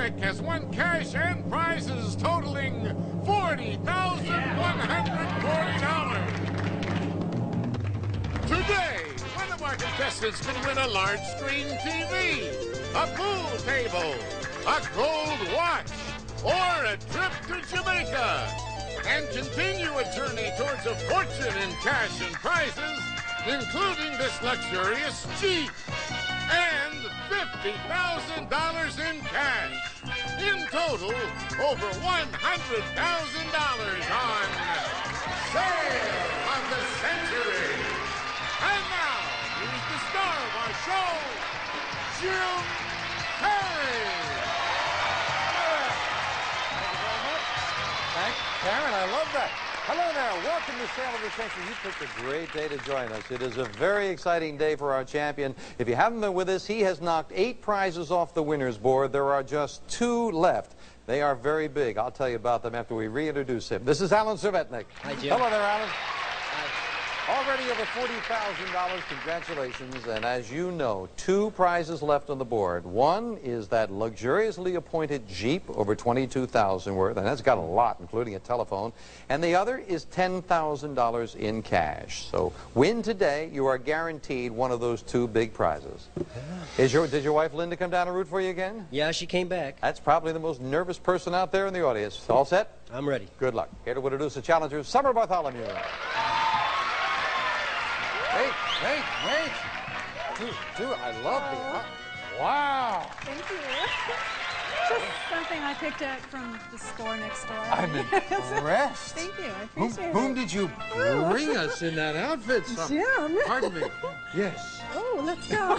Redneck has won cash and prizes totaling $40,140. Today, one of our contestants can win a large screen TV, a pool table, a gold watch, or a trip to Jamaica, and continue a journey towards a fortune in cash and prizes, including this luxurious Jeep, and $50,000 in cash. In total, over $100,000 on Sale of the Century. And now, here's the star of our show, Jim Perry. Thanks, Karen. I love that. Hello there. Welcome to Sale of the Century. You picked a great day to join us. It is a very exciting day for our champion. If you haven't been with us, he has knocked 8 prizes off the winner's board. There are just 2 left. They are very big. I'll tell you about them after we reintroduce him. This is Alan Cervetnik. Hi, Jim. Hello there, Alan. Already over $40,000. Congratulations. And as you know, 2 prizes left on the board. One is that luxuriously appointed Jeep, over $22,000 worth, and that's got a lot, including a telephone. And the other is $10,000 in cash. So win today, you are guaranteed one of those 2 big prizes. Did your wife Linda come down and root for you again? Yeah, she came back. That's probably the most nervous person out there in the audience. All set? I'm ready. Good luck. Here to introduce the challengers, Summer Bartholomew. Wait. Dude, I love the... wow. Thank you. Just something I picked up from the store next door. I'm impressed. Thank you. I appreciate it. Whom did you bring us in that outfit? Jim. Pardon me. Yes. Oh, let's go.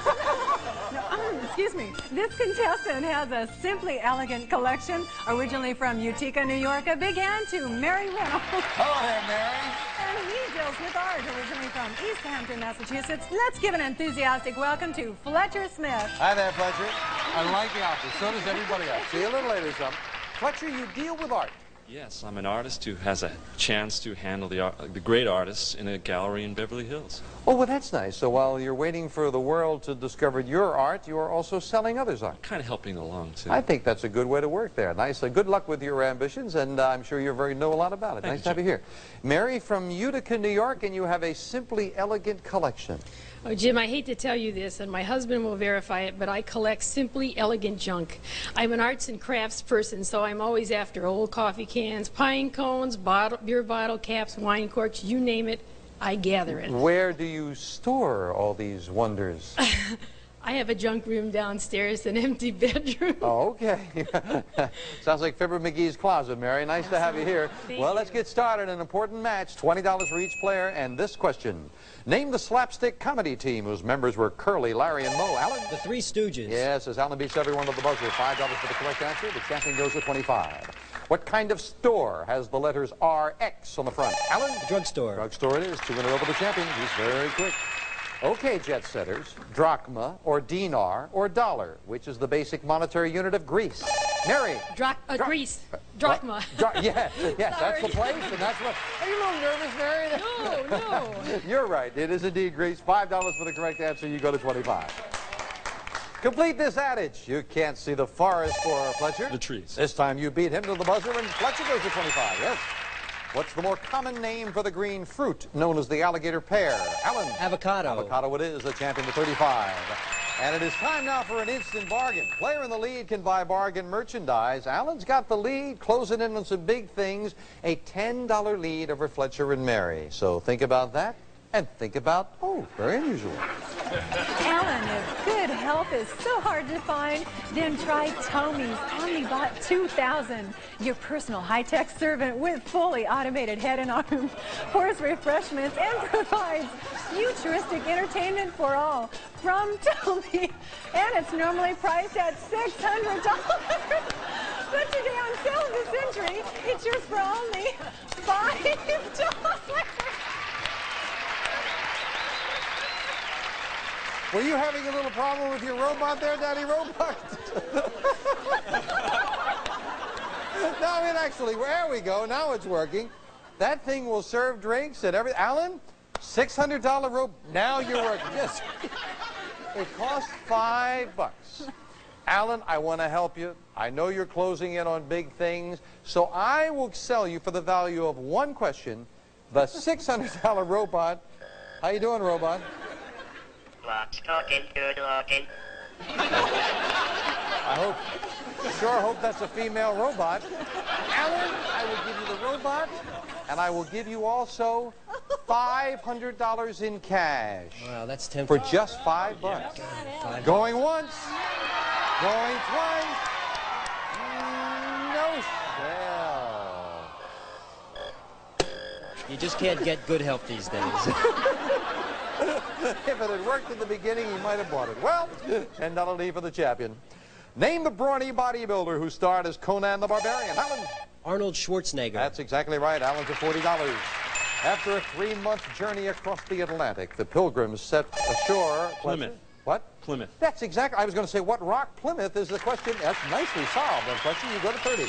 Excuse me. This contestant has a simply elegant collection, originally from Utica, New York. It began to Mary Reynolds. Hello there, Mary. And he deals with art, originally from East Hampton, Massachusetts. Let's give an enthusiastic welcome to Fletcher Smith. Hi there, Fletcher. I like the outfit. So does everybody else. See you a little later, son. Fletcher, you deal with art. Yes, I'm an artist who has a chance to handle the great artists in a gallery in Beverly Hills. Oh, well, that's nice. So while you're waiting for the world to discover your art, you are also selling others' art. Kind of helping along, too. I think that's a good way to work there. Nice. Good luck with your ambitions, and I'm sure you know a lot about it. Thank Nice you, to have you Jim. here. Mary from Utica, New York, and you have a simply elegant collection. Oh, Jim, I hate to tell you this, and my husband will verify it, but I collect simply elegant junk. I'm an arts and crafts person, so I'm always after old coffee cans, pine cones, beer bottle caps, wine corks, you name it, I gather it. Where do you store all these wonders? I have a junk room downstairs, an empty bedroom. Oh, okay. Sounds like Fibber McGee's closet, Mary. Nice to have you here. Thank Well, you. let's get started. An important match, $20 for each player. And this question. Name the slapstick comedy team whose members were Curly, Larry, and Moe. Alan? The Three Stooges. Yes, as Alan beats everyone at the buzzer. $5 for the correct answer. The champion goes with 25. What kind of store has the letters RX on the front? Alan? Drugstore. Drugstore it is. 2 in a row for the champion. He's very quick. Okay, jet setters, drachma or dinar or dollar, which is the basic monetary unit of Greece? Mary. Greece. Drachma. Yes, that's the Sorry. place, and that's what... Are you a little nervous, Mary? No. You're right. It is indeed Greece. $5 for the correct answer. You go to 25. Complete this adage. You can't see the forest for Fletcher. The trees. This time you beat him to the buzzer, and Fletcher goes to 25. Yes. What's the more common name for the green fruit known as the alligator pear? Alan? Avocado. Avocado it is, the champion to 35. And it is time now for an instant bargain. Player in the lead can buy bargain merchandise. Alan's got the lead, closing in on some big things. A $10 lead over Fletcher and Mary. So think about that, and think about, oh, very unusual. Alan, if good health is so hard to find, then try Tommy's Omnibot 2000. Your personal high-tech servant with fully automated head and arm, pours refreshments, and provides futuristic entertainment for all from Tommy. And it's normally priced at $600. But today on Sale of the Century, it's yours for only $5. Were you having a little problem with your robot there, Daddy Robot? No, it actually, there we go. Now it's working. That thing will serve drinks and everything. Alan, $600 rope. Now you're working. Yes. It costs $5. Alan, I want to help you. I know you're closing in on big things, so I will sell you for the value of one question, the $600 robot. How you doing, robot? Lots talking, good looking. I sure hope that's a female robot. Alan, I will give you the robot, and I will give you also $500 in cash. Wow, that's tempting. For just $5. Going once. Going twice. No sell. You just can't get good help these days. If it had worked in the beginning, he might have bought it. Well, $10 lead for the champion. Name the brawny bodybuilder who starred as Conan the Barbarian. Alan. Arnold Schwarzenegger. That's exactly right. Alan's at $40. After a 3-month journey across the Atlantic, the Pilgrims set ashore. Plymouth. What? Plymouth. That's exactly. I was going to say, what rock Plymouth is the question. That's nicely solved. That question. You go to 30.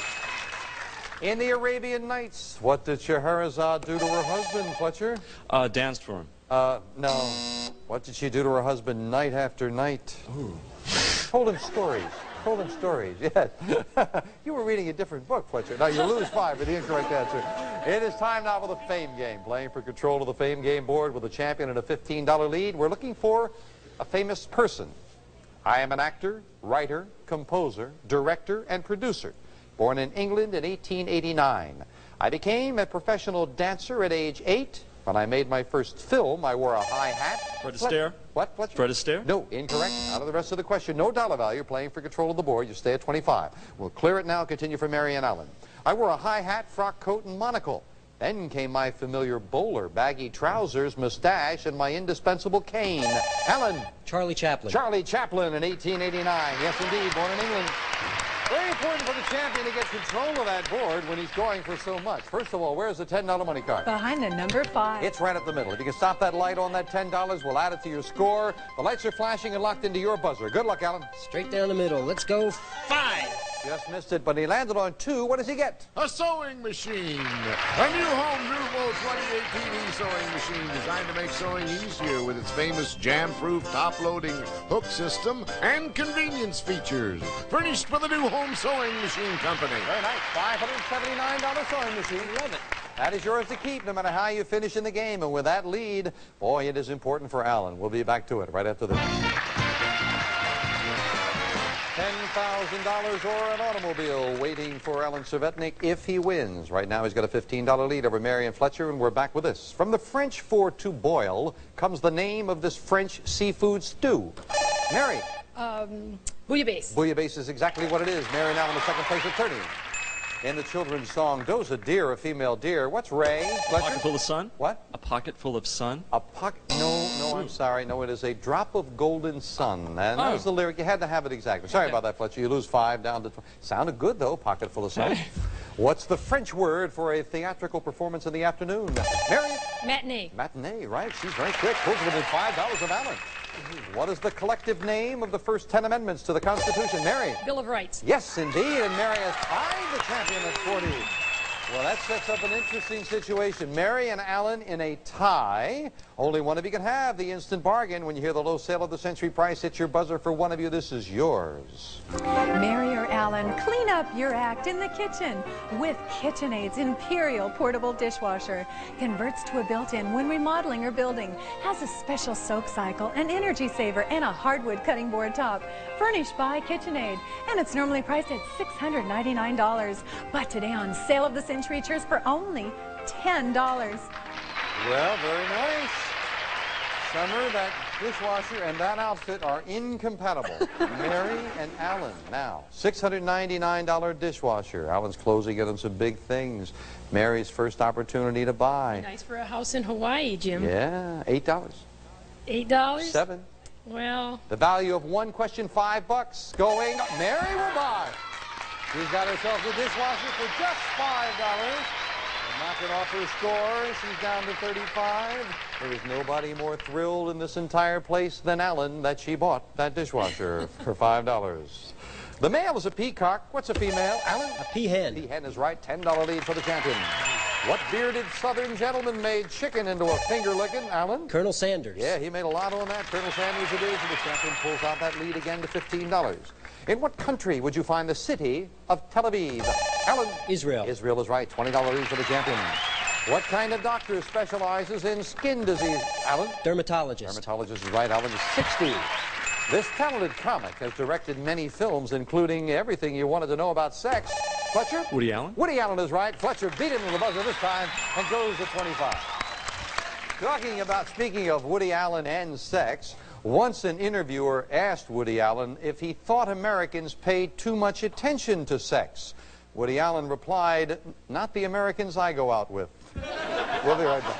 In the Arabian Nights, what did Scheherazade do to her husband, Fletcher? Danced for him. No. What did she do to her husband night after night? Ooh. Told him stories. Told him stories, yes. You were reading a different book, Fletcher. Now, you lose 5 for the incorrect answer. It is time now for the Fame Game. Playing for control of the Fame Game board with a champion and a $15 lead. We're looking for a famous person. I am an actor, writer, composer, director, and producer. Born in England in 1889. I became a professional dancer at age 8. When I made my first film, I wore a high hat. Fred Astaire? What? Fletcher? Fred Astaire? No, incorrect. Out of the rest of the question. No dollar value. Playing for control of the board. You stay at 25. We'll clear it now. Continue for Mary and Allen. I wore a high hat, frock coat, and monocle. Then came my familiar bowler, baggy trousers, mustache, and my indispensable cane. Allen. Charlie Chaplin. Charlie Chaplin in 1889. Yes, indeed. Born in England. Very important for the champion to get control of that board when he's going for so much. First of all, where's the $10 money card? Behind the number 5. It's right at the middle. If you can stop that light on that $10, we'll add it to your score. The lights are flashing and locked into your buzzer. Good luck, Alan. Straight down the middle. Let's go 5. Just missed it, but he landed on 2. What does he get? A sewing machine. A new Home Nouveau 2018 e-sewing machine designed to make sewing easier with its famous jam-proof top-loading hook system and convenience features. Furnished by the new Home Sewing Machine Company. Very nice. $579 sewing machine. Love it. That is yours to keep no matter how you finish in the game. And with that lead, boy, it is important for Alan. We'll be back to it right after this. $10,000 or an automobile waiting for Alan Cervetnik if he wins. Right now he's got a $15 lead over Marion Fletcher, and we're back with this. From the French for to boil comes the name of this French seafood stew. Mary. Bouillabaisse. Bouillabaisse is exactly what it is. Mary now in the second place at 30. In the children's song, Doe's a deer, a female deer. What's Ray? A pocket full of sun? What? A pocket full of sun? A pocket? No, I'm sorry. No, it is a drop of golden sun. And that was the lyric. You had to have it exactly. Sorry about that, Fletcher. You lose 5 down to 12. Sounded good, though, pocket full of sun. What's the French word for a theatrical performance in the afternoon? Mary? Matinee. Matinee, right. She's very quick. Pulls within $5 of Alan. What is the collective name of the first 10 amendments to the Constitution? Mary? Bill of Rights. Yes, indeed. And Mary has tied the champion at 40. Well, that sets up an interesting situation. Mary and Alan in a tie. Only one of you can have the instant bargain. When you hear the low sale of the century price, hit your buzzer for one of you. This is yours. Mary or Alan, clean up your act in the kitchen with KitchenAid's Imperial Portable Dishwasher. Converts to a built-in when remodeling or building. Has a special soak cycle, an energy saver, and a hardwood cutting board top. Furnished by KitchenAid. And it's normally priced at $699. But today on Sale of the Century Cheers for only $10. Well, very nice. Summer, that dishwasher and that outfit are incompatible. Mary and Alan. Now, $699 dishwasher. Alan's closing in on some big things. Mary's first opportunity to buy. Nice for a house in Hawaii, Jim. Yeah, $8. $8? 7. Well, The value of one question, $5. Going, Mary will buy. She's got herself a dishwasher for just $5. Knocking off her score. She's down to 35. There is nobody more thrilled in this entire place than Alan that she bought that dishwasher for $5. The male is a peacock. What's a female? Alan? A peahen. Peahen is right. $10 lead for the champion. What bearded southern gentleman made chicken into a finger-licking? Alan? Colonel Sanders. Yeah, he made a lot on that. Colonel Sanders it is, and the champion pulls out that lead again to $15. In what country would you find the city of Tel Aviv? Alan? Israel. Israel is right. $20 lead for the champion. What kind of doctor specializes in skin disease? Alan? Dermatologist. Dermatologist is right. Alan is 60. This talented comic has directed many films, including everything you wanted to know about sex. Fletcher? Woody Allen? Woody Allen is right. Fletcher beat him to the buzzer this time and goes to 25. Speaking of Woody Allen and sex, once an interviewer asked Woody Allen if he thought Americans paid too much attention to sex. Woody Allen replied, "Not the Americans I go out with." We'll be right back.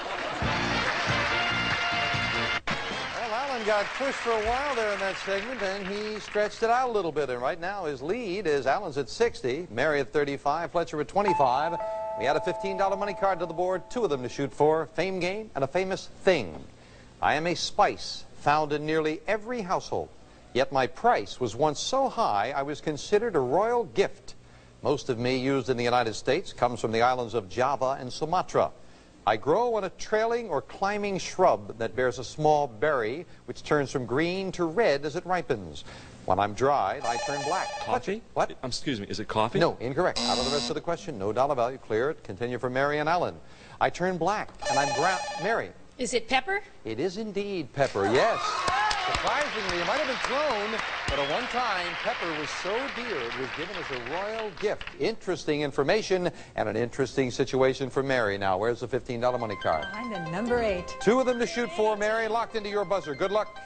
Well, Allen got pushed for a while there in that segment, and he stretched it out a little bit. And right now his lead is Allen's at 60, Mary at 35, Fletcher at 25. We had a $15 money card to the board, two of them to shoot for, fame game and a famous thing. I am a spice found in nearly every household, yet my price was once so high I was considered a royal gift. Most of me used in the United States comes from the islands of Java and Sumatra. I grow on a trailing or climbing shrub that bears a small berry which turns from green to red as it ripens. When I'm dried, I turn black. Coffee? What? Excuse me, is it coffee? No, incorrect. Out of the rest of the question, no dollar value. Clear it. Continue for Mary and Allen. I turn black and I'm brown. Mary. Is it pepper? It is indeed pepper, yes. Surprisingly, it might have been thrown, but at one time, pepper was so dear it was given as a royal gift. Interesting information and an interesting situation for Mary. Now, where's the $15 money card? I'm the number 8. Two of them to shoot for, Mary, locked into your buzzer. Good luck.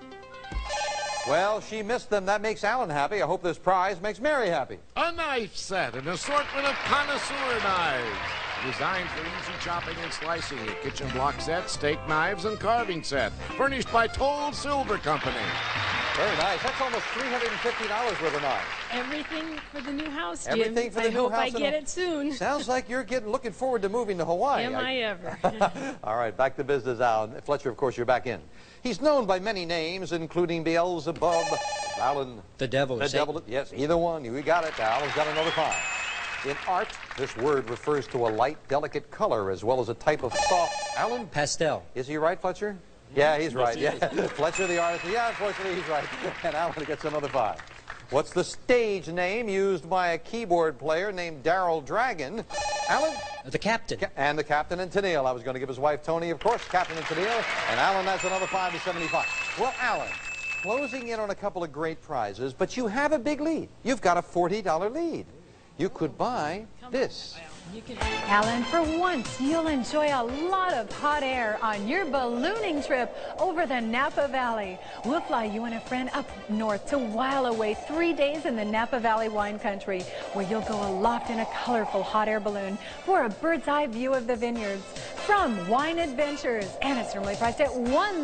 Well, she missed them. That makes Allen happy. I hope this prize makes Mary happy. A knife set, an assortment of connoisseur knives. Designed for easy chopping and slicing. A kitchen block set, steak knives, and carving set. Furnished by Toll Silver Company. Very nice. That's almost $350 worth of knives. Everything for the new house, Jim. Everything for the new house. I hope I get it soon. Sounds like you're looking forward to moving to Hawaii. Am I ever? All right, back to business now. Fletcher, of course, you're back in. He's known by many names, including Beelzebub, Allen. The devil. The devil. Yes, either one. We got it. Allen's got another 5. In art, this word refers to a light, delicate color as well as a type of soft. Allen? Pastel. Is he right, Fletcher? Yeah, he's right. Yeah. Fletcher, the artist. Yeah, unfortunately, he's right. And Allen gets another 5. What's the stage name used by a keyboard player named Daryl Dragon? Allen? The captain. And the captain and Tennille. I was going to give his wife, Tony, of course, captain and Tennille. And Allen, that's another 5 to 75. Well, Allen, closing in on a couple of great prizes, but you have a big lead. You've got a $40 lead. You could buy this. Allen, for once, you'll enjoy a lot of hot air on your ballooning trip over the Napa Valley. We'll fly you and a friend up north to while away 3 days in the Napa Valley wine country, where you'll go aloft in a colorful hot air balloon for a bird's eye view of the vineyards. From Wine Adventures, and it's normally priced at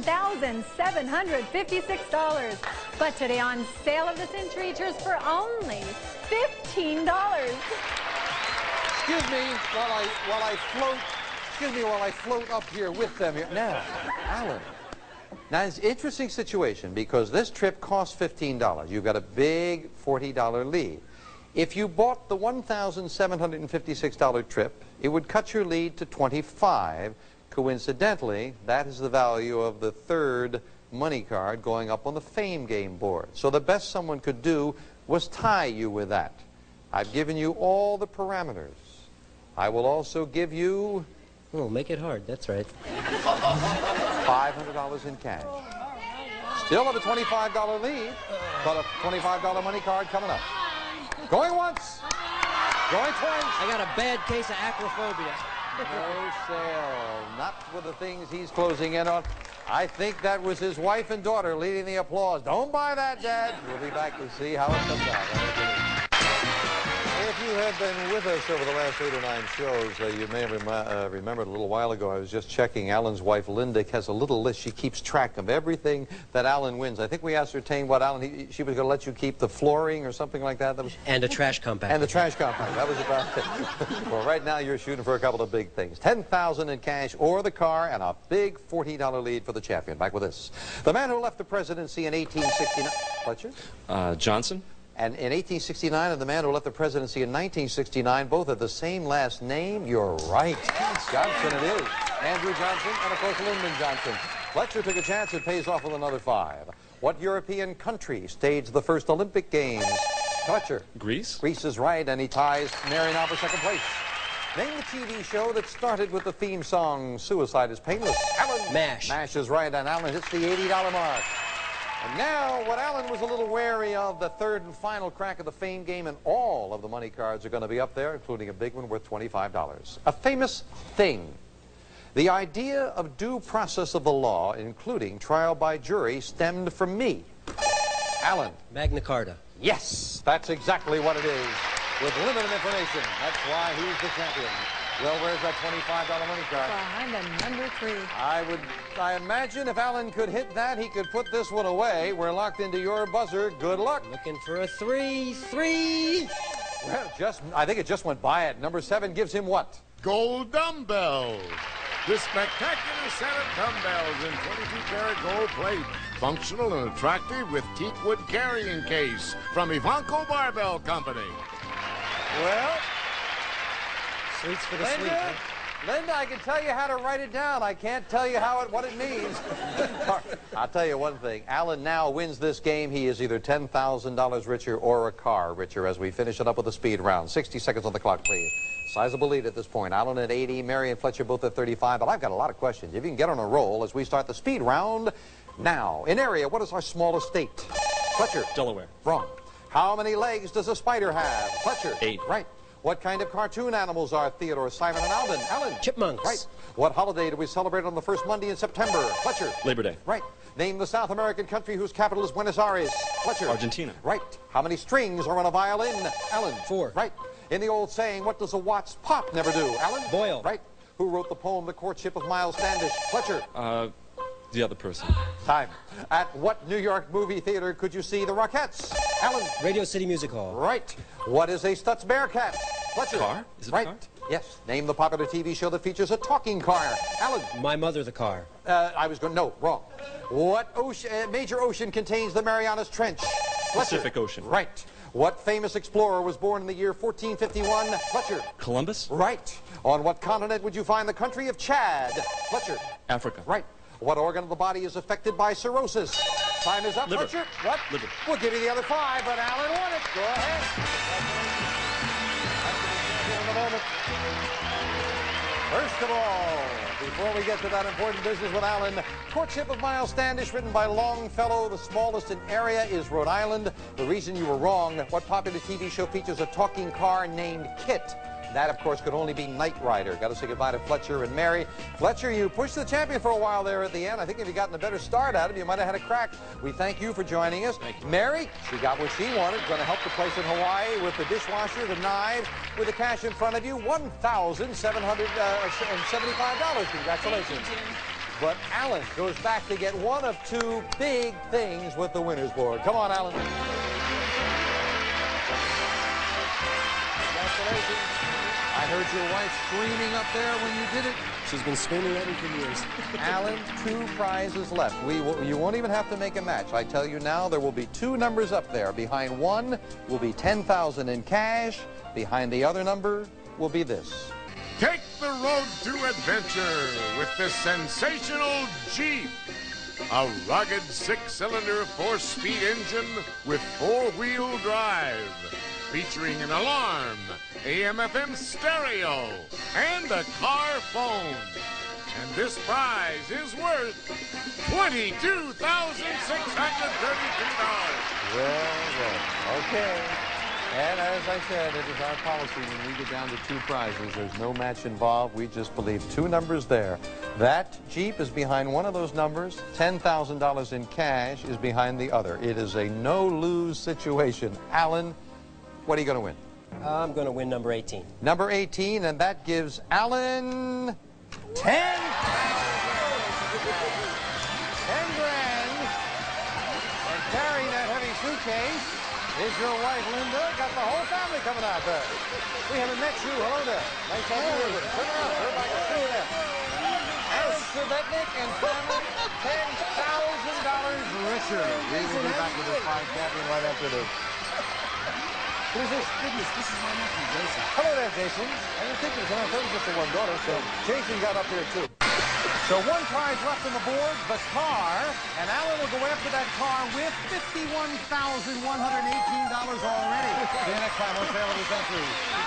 $1,756. But today on Sale of the Century, just for only $15. Excuse me while I float up here with them here. Now, Allen. Now, it's an interesting situation because this trip costs $15. You've got a big $40 lead. If you bought the $1,756 trip, it would cut your lead to $25. Coincidentally, that is the value of the third money card going up on the fame game board. So the best someone could do was tie you with that. I've given you all the parameters. I will also give you... Oh, make it hard. That's right. $500 in cash. Still have a $25 lead, but a $25 money card coming up. Going once. Going twice. I got a bad case of acrophobia. No sale. Not with the things he's closing in on. I think that was his wife and daughter leading the applause. Don't buy that, Dad. We'll be back to see how it comes out. If you have been with us over the last 8 or 9 shows, you may have remembered a little while ago, I was just checking. Allen's wife, Linda, has a little list. She keeps track of everything that Allen wins. I think we ascertained what Allen, she was going to let you keep the flooring or something like that. And a trash compactor. And the trash compactor. That was about it. Well, right now you're shooting for a couple of big things. $10,000 in cash or the car and a big $40 lead for the champion. Back with this. The man who left the presidency in 1869. Fletcher? Johnson. And in 1869, and the man who left the presidency in 1969, both have the same last name. You're right. Johnson it is. Andrew Johnson and, of course, Lyndon Johnson. Fletcher took a chance. It pays off with another 5. What European country staged the first Olympic Games? Fletcher. Grease? Grease is right, and he ties Mary now for second place. Name the TV show that started with the theme song, Suicide is Painless. Alan. MASH. MASH is right, and Alan hits the $80 mark. And now, what Alan was a little wary of, the third and final crack of the fame game, and all of the money cards are going to be up there, including a big one worth $25. A famous thing. The idea of due process of the law, including trial by jury, stemmed from me. Alan. Magna Carta. Yes, that's exactly what it is. With limited information. That's why he's the champion. Well, where's that $25 money card? Behind the number 3. I imagine if Alan could hit that, he could put this one away. We're locked into your buzzer. Good luck. Looking for a 3. 3! Well, I think it just went by it. Number 7 gives him what? Gold dumbbells. The spectacular set of dumbbells in 22-karat gold plate. Functional and attractive with teakwood carrying case from Ivanko Barbell Company. Well, Sweets for the sweet. Linda, Huh? Linda, I can tell you how to write it down. I can't tell you what it means. I'll tell you one thing. Alan now wins this game. He is either $10,000 richer or a car richer as we finish it up with a speed round. 60 seconds on the clock, please. Sizable lead at this point. Alan at 80, Mary and Fletcher both at 35. But I've got a lot of questions. If you can get on a roll as we start the speed round now. In area, what is our smallest state? Fletcher. Delaware. Wrong. How many legs does a spider have? Fletcher. 8. Right. What kind of cartoon animals are Theodore, Simon, and Alvin? Alan. Chipmunks. Right. What holiday do we celebrate on the first Monday in September? Fletcher. Labor Day. Right. Name the South American country whose capital is Buenos Aires. Fletcher. Argentina. Right. How many strings are on a violin? Alan. 4. Right. In the old saying, what does a Watts pop never do? Alan. Boil. Right. Who wrote the poem The Courtship of Miles Standish? Fletcher. The other person. Time. At what New York movie theater could you see the Rockettes? Alan. Radio City Music Hall. Right. What is a Stutz Bearcat? Fletcher. Car? Is it a right. car? Yes. Name the popular TV show that features a talking car. Alan. My Mother the Car. No, wrong. What major ocean contains the Marianas Trench? Fletcher. Pacific Ocean. Right. What famous explorer was born in the year 1451? Fletcher. Columbus? Right. On what continent would you find the country of Chad? Fletcher. Africa. Right. What organ of the body is affected by cirrhosis? Time is up, Liver. Fletcher. What? Liver. We'll give you the other 5, but Alan won it. Go ahead. In a moment. First of all, before we get to that important business with Alan, Courtship of Miles Standish, written by Longfellow. The smallest in area is Rhode Island. The reason you were wrong, what popular TV show features a talking car named Kit? That, of course, could only be Knight Rider. Got to say goodbye to Fletcher and Mary. Fletcher, you pushed the champion for a while there at the end. I think if you gotten a better start at him, you might have had a crack. We thank you for joining us. Thank you. Mary, she got what she wanted. Going to help the place in Hawaii with the dishwasher, the knives, with the cash in front of you. $1,775. Congratulations. Thank you, Jim. But Alan goes back to get one of 2 big things with the winner's board. Come on, Alan. Congratulations. I heard your wife screaming up there when you did it. She's been screaming at me for years. Alan, 2 prizes left. You won't even have to make a match. I tell you now, there will be 2 numbers up there. Behind one will be $10,000 in cash. Behind the other number will be this. Take the road to adventure with the sensational Jeep. A rugged 6-cylinder 4-speed engine with 4-wheel drive. Featuring an alarm, AM/FM stereo, and a car phone. And this prize is worth $22,632. Well. Okay. And as I said, it is our policy when we get down to 2 prizes, there's no match involved. We just believe 2 numbers there. That Jeep is behind one of those numbers. $10,000 in cash is behind the other. It is a no-lose situation. Alan, what are you going to win? I'm going to win number 18. Number 18, and that gives Alan 10 grand. And carrying that heavy suitcase is your wife, Linda. Got the whole family coming out there. We haven't met you. Hello there. Nice to meet you. Turn around. Everybody can see you there. Alan Cervetnik and family, $10,000 richer. We will be back with this fine champion right after this. Who's this? Goodness, this is my nephew, Jason. Hello there, Jason. I didn't think it was I thought it was just the one daughter, so Jason got up here, too. So 1 prize left on the board, the car, and Alan will go after that car with $51,118 already. See you next time on Tale of the Century.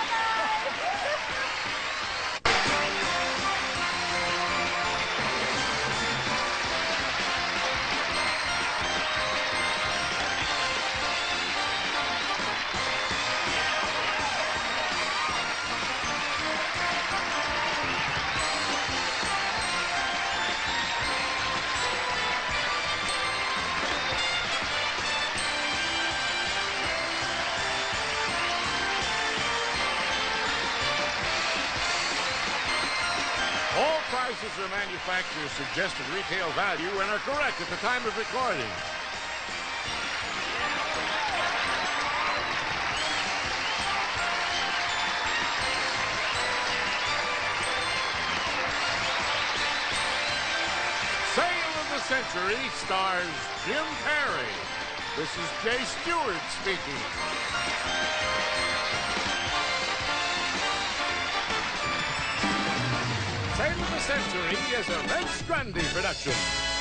All prices are manufacturer's suggested retail value and are correct at the time of recording. Sale of the Century stars Jim Perry. This is Jay Stewart speaking. Sale of the Century is a Vince Grundy production.